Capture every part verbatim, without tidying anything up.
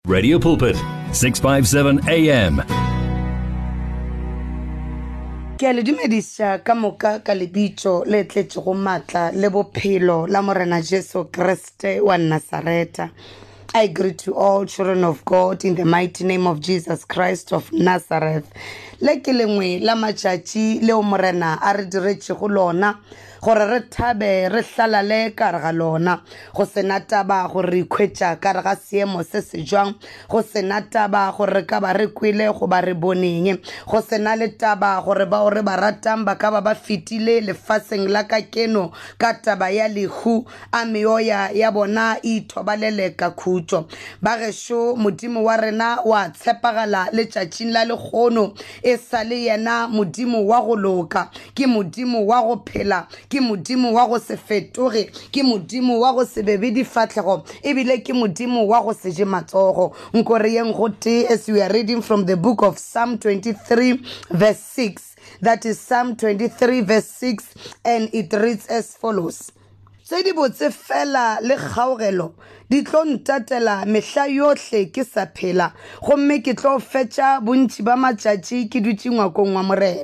Radio Pulpit, six fifty-seven A M. Ke a le dumedisa ka moka ka lebitso le tletse go matla le bophelo la morena Jesu Kriste wa Nazareta. I greet you all, children of God, in the mighty name of Jesus Christ of Nazareth. Le ke lengwe la matšatši leo morena a re diretše go lona gore re thabe re hlalale ka re ga lona, go sena taba gore re ikhwetša ka re ga seemo se se jwang, go sena taba gore re ka ba re kwele go ba re boneng, go sena le taba gore bao re ba ratang ba ka ba ba fetile lefaseng la ka keno ka taba ya lehu a meoya ya bona e ithobalele ka khutšo. Ba gešo modimo wa rena wa tshepagala letšatšing la lekgono e sa le yena modimo wa go loka, ke modimo wa go phela, ke modimo wa go se fetoge, ke modimo wa go se bebe difatlhego, ebile ke modimo wa go se je matsogo. Nkore yeng go te as we are reading from the book of Psalm twenty-three verse six. That is Psalm twenty-three verse six, and it reads as follows. Tse di botse fela le kgaogelo di tlo ntatela mehla yohle ke sa phela, gomme ke tlo fetša bontši ba matšatši ke dutše ngwakong wa morena.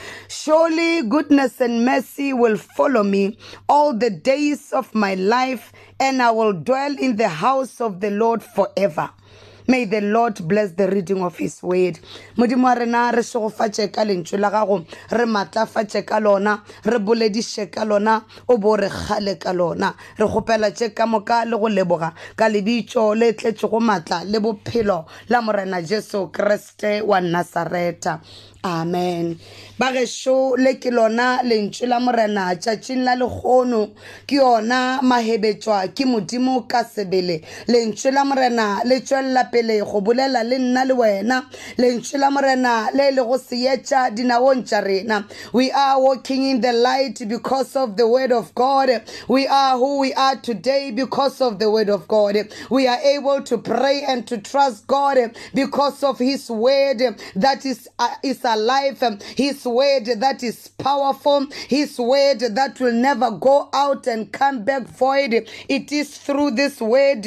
Surely goodness and mercy will follow me all the days of my life, and I will dwell in the house of the Lord forever. May the Lord bless the reading of his word. Modimo wa rena re segofatše ka lentšu la gago, re matlafatše ka lona, re bolediše ka lona, o bo re kgale ka lona. Re kgopelatše ka moka le go leboga ka lebitšo le tletše go matla le bophelo la morena Jesu Kriste wa Nazareta. Amen. Ba gešo le ke lona lentšu la morena tšatšing la lekgono ke yona mahebetšwa ke modimo ka sebele. Lentšu la morena le tšwella pele go bolela le nna le wena, lentšu la morena le le go seetša dinaong tša rena. We are walking in the light because of the word of God. We are who we are today because of the word of God. We are able to pray and to trust God because of his word that is uh, is alive, his word that is powerful, his word that will never go out and come back void. It is through this word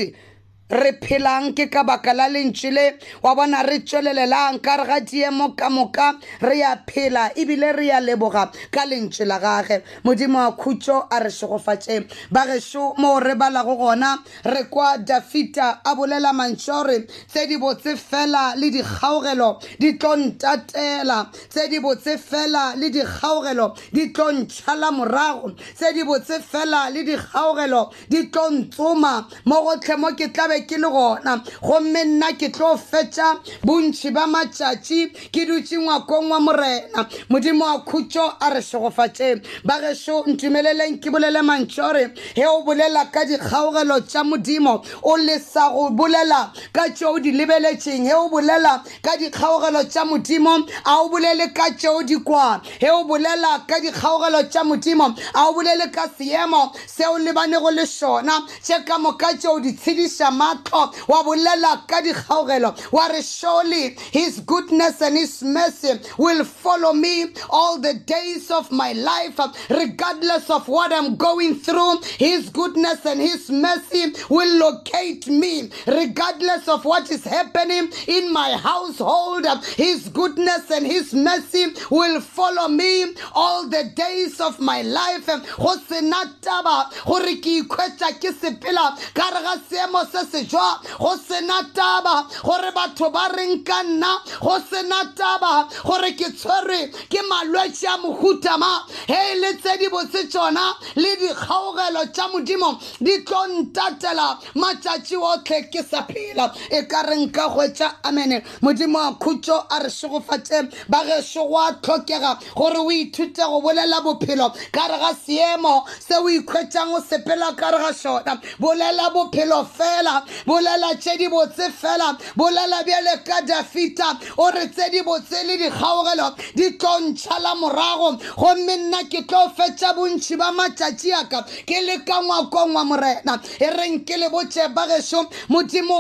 re phelang ke ka baka la lentšhile wa bona re tšwelelelang ka re ga diemo ka moka re ya phela ebile re ya leboga ka lentše la gage. Modimo wa khutšo a re šegofatše. Ba gešo mo re balago gona re kwa Dafita a bolela mantšhore tse di botse fela le dikgaogelo di tlo ntatela, tse di botse fela le dikgaogelo di tlo ntšhala morago, tse di botse fela le dikgaogelo di tlo ntsoma mo gotlhe mo ke tlabe ke le gona, gomme nna ke tlo fetša bontši ba matšatši ke dutše ngwakong wa morena. Modimo wa khutšo a re šegofatše. Ba gešo ntumeleleng ke bolele mantšhore he o bolela ka dikgaogelo tša modimo o lesa go bolela ka tšeo di lebeletšeng, he o bolela ka dikgaogelo tša modimo a o bolele ka tšeo di kwa, he o bolela ka dikgaogelo tša modimo a o bolele ka seemo seo lebanego le šona tše ka moka tšeo di tshediša matlo, wa bolela ka dikgaogelo wa re surely his goodness and his mercy will follow me all the days of my life, regardless of what I'm going through. His goodness and his mercy will locate me regardless of what is happening in my household. His goodness and his mercy will follow me all the days of my life. Go sena taba gore ke ikhwetša ke sepela ka re ga seemo se se jwa, go sena taba gore batho ba reng ka nna, go sena taba gore ke tshwerwe ke malwetše a mohuta ma. Hei le tse di botse tšona le dikgaogelo tša modimo di tlo ntatela matšatši otlhe ke sa phela, e ka re nka hwetša. Amen. Modimo wa khutšo a re šegofatše. Ba gešo go a tlhokega gore o ithute go bolela bophelo ka re ga seemo se o ikhwetšang o sepela ka re ga šona. Bolela bophelo fela, bolela tše di botse fela, bolela bjale ka Dafita o re tse di botse le dikgaogelo di tlo ntšhala morago, gomme nna ke tlo fetša bontši ba matšatši aka ke le ka ngwakong wa morena. E reng ke le botše ba gešo modimo o re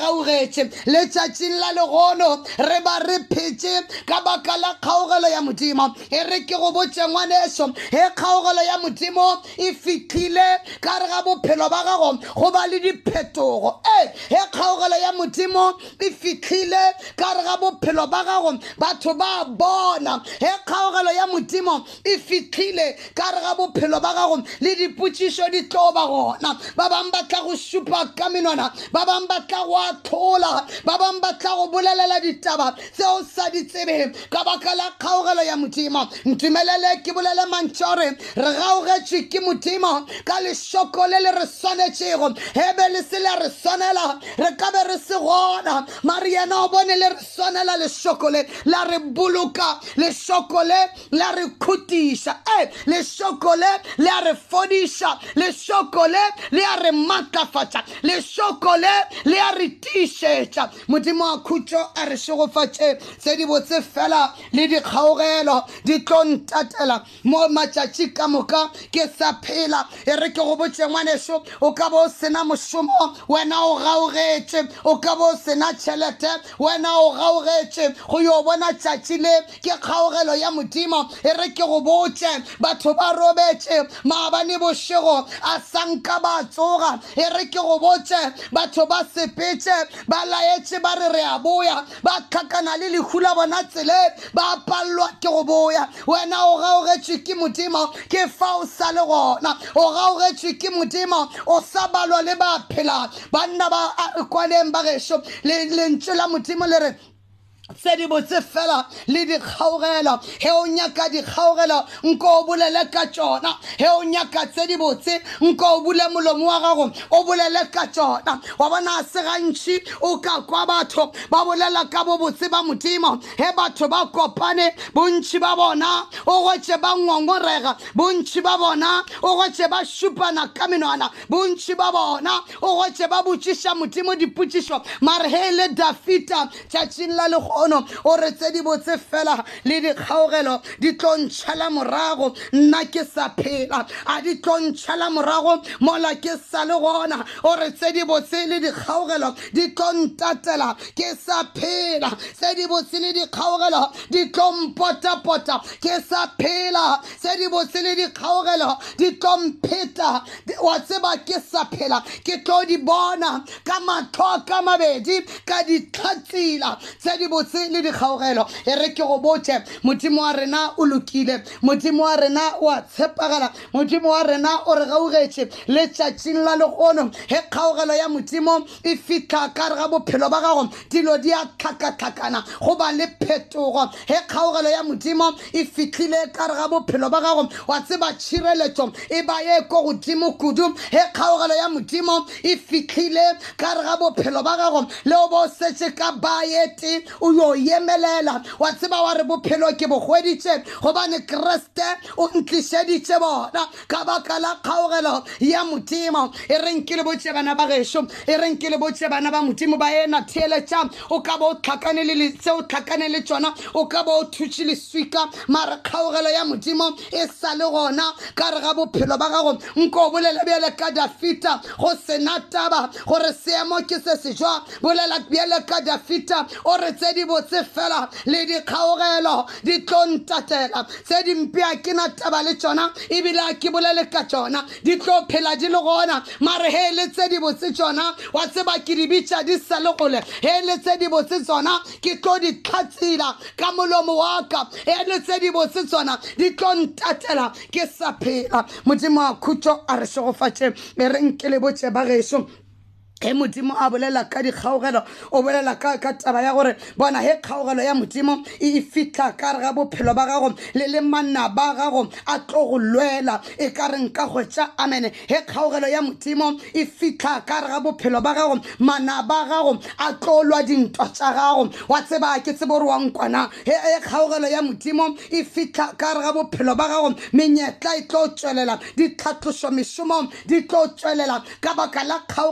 gaugetše letšatšing la legono re ba re phetse ka baka la kgaogelo ya modimo e re ke go botse ngwaneso he kgaogelo ya modimo e fitlhile ka re ga bophelo ba gago go ba le diphetogo e he kgaogelo ya modimo e fitlhile ka re ga bophelo ba gago batho ba bona he kgaogelo ya modimo e fitlhile ka re ga bophelo ba gago le dipotšišo di tlo ba gona ba bang ba tla go šupa ka menwana ba bang ba tla go athola ba bang ba tla go bolelela ditaba tseo sa di tsebe ka baka la kgaogelo ya modimo ntumelele ke bolele mantšore re gaogetše ke modimo ka lešoko le le re swanetšego hebe le se le re swanela re ka be re se gona mare yena o bone le re swanela lešoko le la re boloka lešoko le la re khutiša e lešoko le le a re fodiša lešoko le le a re matlafatša lešoko le le a re tišetša modimo a khutšo a re šegofatše tse di botse fela le dikgaogelo di tlo ntatela mo matšatši ka moka ke sa phela e re ke go botše ngwanešo o ka bo o sena mošomo wena o gaogetše o ka bo o sena tšhelete wena o gaogetše go yo bona tšatši le ke kgaogelo ya modimo e re ke go botše batho ba robetše maabane bošego a sanka ba tsoga e re ke go botše batho ba sepetše ba laetše ba re re a boya ba tlhakana le lehu la bona tsele ba pallwa ke go boya wena o gaogetše ke modimo ke fa o sa le gona o gaogetše ke modimo o sa balwa le ba phela banna ba kwaneng ba gešo lentše la modimo le re tse di botse fela le dikgaogelo he o nyaka dikgaogelo nko o bolele ka tšona he o nyaka tse di botse nko o bule molomo wa gago o bolele ka tšona wa bona a se gantši o ka kwa batho ba bolela ka bobotse ba modimo he batho ba kopane bontši ba bona o gwetše ba ngongorega bontši ba bona o gwetše ba šupana ka menwana bontši ba bona o gwetše ba botšiša modimo dipotšišo mare he le dafita tšatšing la legono o re tse di botse fela le dikgaogelo di tlo ntšhala morago nna ke sa phela a di tlo ntšhala morago mola ke sa le gona o re tse di botse le dikgaogelo di tlo ntatela ke sa phela tse di botse le dikgaogelo di tlo mpota-pota ke sa phela tse di botse le dikgaogelo di tlo mpheta wa tseba ke sa phela ke tlo di bona ka matlho ka mabedi ka ditlhatsila tse di botse le dikgaogelo e re ke go botše modimo wa rena o lokile modimo wa rena o a tshepagala modimo wa rena o re gaogetše letšatšing la legono he kgaogelo ya modimo e fitlha ka re ga bophelo ba gago dilo di a tlhakatlhakana go ba le phetogo he kgaogelo ya modimo e fitlhile ka re ga bophelo ba gago wa tseba tšhireletšo e ba ye ko godimo kudu he kgaogelo ya modimo e fitlhile ka re ga bophelo ba gago le o bo setše ka baete o yo yemelela wa tseba wa re bophelo ke bo hweditše gobane Kriste o ntlišeditše bona ka baka la kgaogelo ya modimo e reng ke le botše bana ba gešo e reng ke le botše bana ba modimo ba ena theeletša o ka bo o tlhakane le tse o tlhakane le tšona o ka bo o thutše leswika mare kgaogelo ya modimo e sa le gona ka re ga bophelo ba gago nko o bolela bjale ka Dafita go sena taba gore seemo ke se sejwa bolela bjale ka Dafita o re tse di botse fela le dikgaogelo di tlo ntatela tse dimpia ke na taba le tšona ebile a ke bolele ka tšona di tlo phela di le gona mare he le tse di botse tšona wa tseba ke di bitša di sa le gole he le tse di botse tsona ke tlo di tlhatsila ka molomo wa ka he le tse di botse tsona di tlo ntatela ke sa phela modimo a khutšo a re šegofatše e reng ke le botše ba gešo he modimo a bolela ka dikgaogelo o bolela ka ka taba ya gore bona he kgaogelo ya modimo e fitla ka re ga bophelo ba gago le le manna ba gago a tlo go lwela e ka reng ka hwetša amen he kgaogelo ya modimo e fitla ka re ga bophelo ba gago mana ba gago a tlo lwa dintwa tša gago wa tseba ke tsebo re wa nkwana he kgaogelo ya modimo e fitla ka re ga bophelo ba gago menyetla e tlo tšwelela ditlhatlošo mešomo di tlo tšwelela ka baka la kgaogelo ya modimo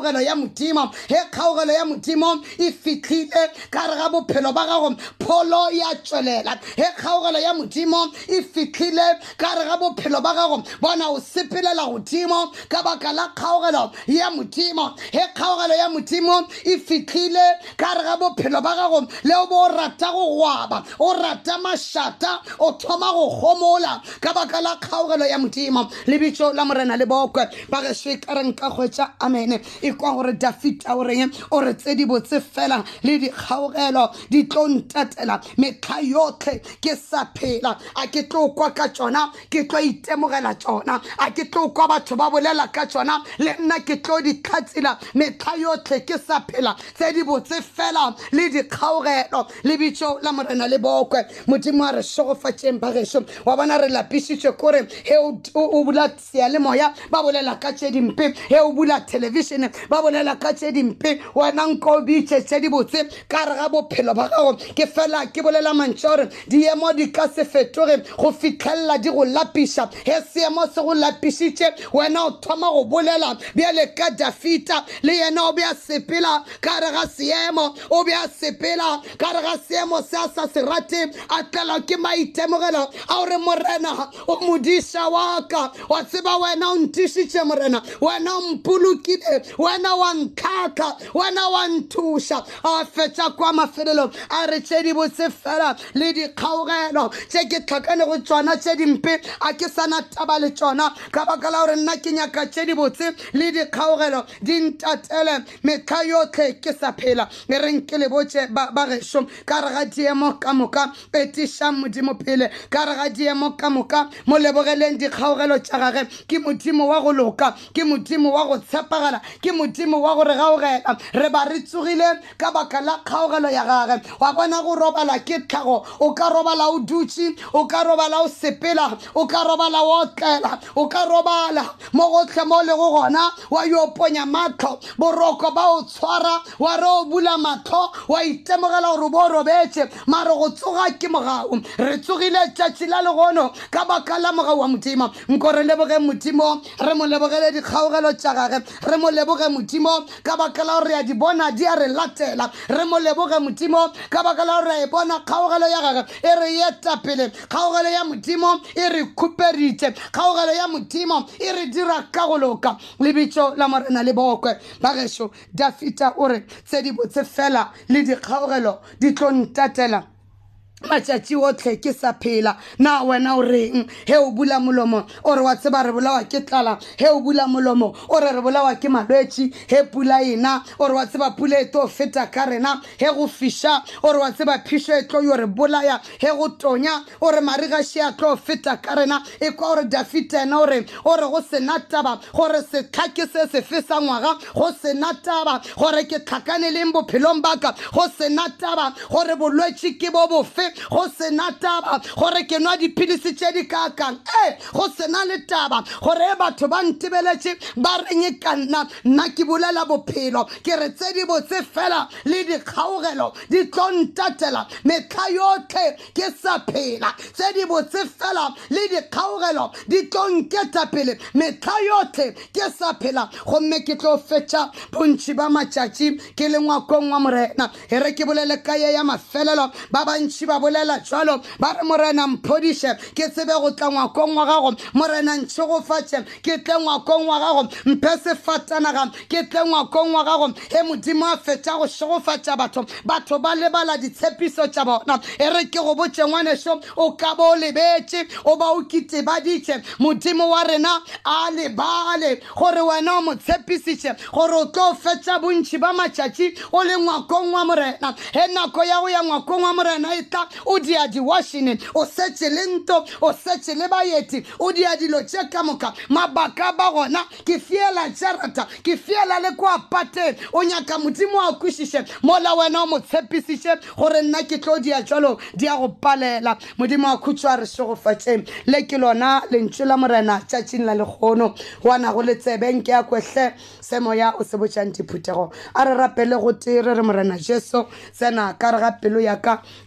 modimo he kgaogelo ya modimo e fitlhile ka re ga bophelo ba gago pholo ya tswelela he kgaogelo ya modimo e fitlhile ka re ga bophelo ba gago bona o sepelela godimo ka baka la kgaogelo ya modimo he kgaogelo ya modimo e fitlhile ka re ga bophelo ba gago le o bo rata go gwaba o rata mašata o thoma go gomola ka baka la kgaogelo ya modimo lebitso la morena le bokwe ba ge se ka reng ka hwetša amen e kwa gore Dafita o reng o re tse di botse fela le dikgaogelo di tlo ntatela metlha yotlhe ke sa phela a ke tlo kwa ka tsona ke tlo itemogela tsona a ke tlo kwa batho ba bolela ka tsona le nna ke tlo di tlhatsela metlha yotlhe ke sa phela tse di botse fela le dikgaogelo lebitso la morena le bokwe modimo a re sogofatšeng ba gešo wa bona re lapišitše kore he o bula seyalemoya ba bolela ka tše dimpe he o bula television ba bolela ka tše dimpe wena nko o bitše tše di botse ka re ga bophelo ba gago ke fela ke bolela mantša gore diemo di ka se fetoge go fitlhelela di go lapiša he seemo se go lapišitše wena o thoma go bolela bjale ka Dafita le yena o be a sepela ka re ga seemo o be a sepela ka re ga seemo se a sa se rate a tlelwa ke maitemogelo a gore morena o modiša wa ka wa tseba wena o ntišitše morena wena o mpolokile wena wa ntlhaka wena wa nthuša a fetša kwa mafelelo a re tše di botse fela le dikgaogelo tše ke tlhakane go tšona tše dimpe a ke sana taba le tšona ka baka la gore nna ke nyaka tše di botse le dikgaogelo di ntatele metlha yotlhe ke sa phela e reng ke le botše ba gešo ka re ga diemo ka moka etišang modimo pele ka re ga diemo ka moka mo lebogeleng dikgaogelo tša gage ke modimo wa go loka ke modimo wa go tshepagala ke modimo wa go re gaogela re ba re tsogile ka baka la kgaogelo ya gage wa bona go robala ke tlhago o ka robala o dutše o ka robala o sepela o ka robala o otlela o ka robala mo gotlhe mo le go gona wa yo ponya matlho boroko ba o tshwara wa re o bula matlho wa itemogela gore bo robetše mare go tsoga ke mogao re tsogile tšatši la legono ka baka la mogao wa modimo nko re leboge modimo re mo lebogele dikgaogelo tša gage re mo leboge modimo ka baka la gore re a di bona di a re latela re mo leboge modimo ka baka la gore re a e bona kgaogelo ya gage e re eta pele kgaogelo ya modimo e re khuperitše kgaogelo ya modimo e re dira ka go loka lebitso la morena le bokwe ba gešo Dafita o re tse di botse fela le dikgaogelo di tlo ntatela matšatši otlhe ke sa phela na wena o reng he o bula molomo o re wa tseba re bolawa ke tlala he o bula molomo o re re bolawa ke malwetši he pula ena o re wa tseba pula e tlo feta ka rena he go fiša o re wa tseba phišo e tlo yo re bolaya he go tonya o re marigaši a tlo feta ka rena e kwa gore Dafita ena o re o re go sena taba gore setlhake se se fesa ngwaga go sena taba gore ke tlhakane leng bophelong baka go sena taba gore bolwetši ke bo bofe go sena taba gore ke nwa dipilisi tše di kakang e go sena le taba gore batho ba ntebeletše ba reng ka nna nna ke bolela bophelo ke re tse di botse fela le dikgaogelo di tlo ntatela metlha yotlhe ke sa phela tse di botse fela le dikgaogelo di tlo nketa pele metlha yotlhe ke sa phela gomme ke tlo fetša bontši ba matšatši ke le ngwakong wa morena e re ke bolele ka ye ya mafelelo ba bantši ba bolela jalo ba re morena mphodiše ke tsebe go tla ngwakong wa gago morena ntšhogofatše ke tle ngwakong wa gago mphe sefatanaga ke tle ngwakong wa gago he modimo a fetša go šogofatša batho batho ba lebala ditshepiso tša bona e re ke go botše ngwanešo o ka bo o lebetše o ba o kitebaditše modimo wa rena a lebale gore wena o mo tshepišitše gore o tlo fetša bontši ba matšatši o le ngwakong wa morena he nako ya go ya ngwakong wa morena e tla o dia di-washington o setše le nto o setše le baeti o dia dilo tše ka moka mabaka ba gona ke fiela tšerata ke fiela le kwa pateng o nyaka modimo a kwešiše mola wena o mo tshepišiše gore nna ke tlo dia jalo di a go palela modimo a khutšo a re šogofatšeng le ke lona lentšu la morena tšatšing la lekgono wana go le tsebeng ke a kwehle semoya o se botšang diphuthego a re rapele go tere re morena Jesu tsena ka re ga pelo ya ka o be morena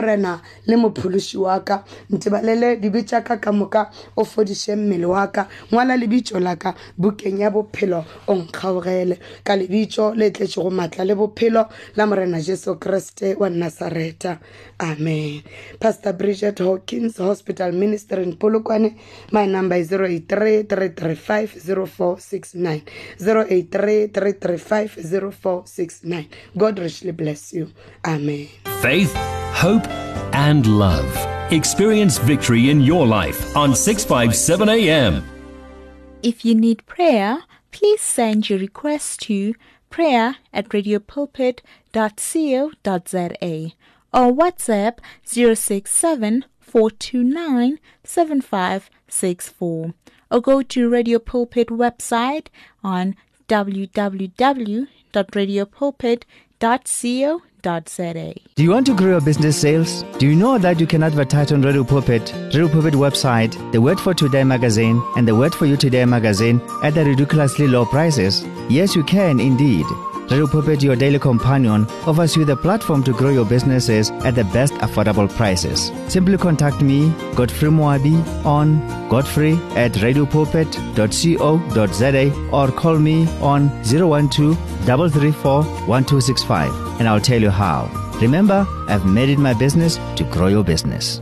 morena le mophološi wa ka ntebalele dibetša ka ka moka o fodiše mmele wa ka ngwala lebitšo la ka bukeng ya bophelo o nkgaogele ka lebitšo le tletšego maatla le bophelo la morena Jesu Kriste wa Nazareta. Amen. Pastor Bridget Hawkins, Hospital Minister in Polokwane. My number is zero eight three, three three five, zero four six nine. zero eight three, three three five, zero four six nine. God richly bless you. Amen. Faith, hope, and love. Experience victory in your life on six fifty-seven A M. If you need prayer, please send your request to prayer at radiopulpit dot co dot za or WhatsApp zero six seven, four two nine, seven five six four or go to Radio Pulpit website on w w w dot radiopulpit dot co dot za. Do you want to grow your business sales? Do you know that you can advertise on Radio Pulpit, Radio Pulpit website, the Word for Today magazine, and the Word for You Today magazine at the ridiculously low prices? Yes, you can indeed. Radio Pulpit, your daily companion, offers you the platform to grow your businesses at the best affordable prices. Simply contact me, Godfrey Moabi, on godfrey at radiopulpit dot co dot za or call me on zero one two, three three four, one two six five and I'll tell you how. Remember, I've made it my business to grow your business.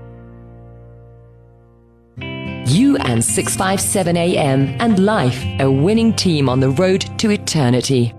You and six fifty-seven A M and life, a winning team on the road to eternity.